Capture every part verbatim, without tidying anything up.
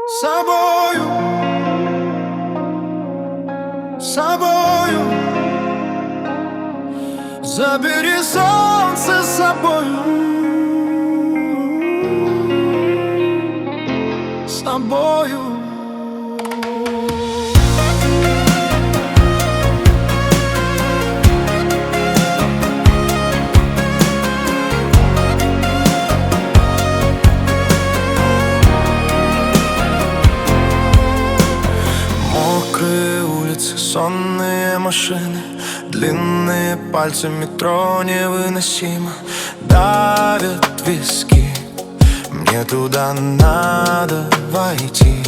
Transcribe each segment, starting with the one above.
С собою, с собою, забери солнце с собою, с собою. Мокрые улицы, сонные машины, длинные пальцы, метро невыносимо давят виски. Мне туда надо войти.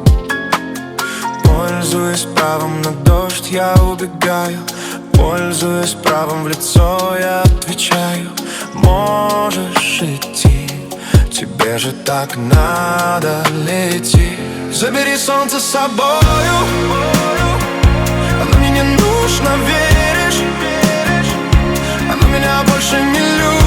Пользуясь правом на дождь, я убегаю. Пользуясь правом в лицо, я отвечаю: можешь идти, тебе же так надо лететь. Забери солнце с собою, оно мне не нужно, веришь? Оно меня больше не любит.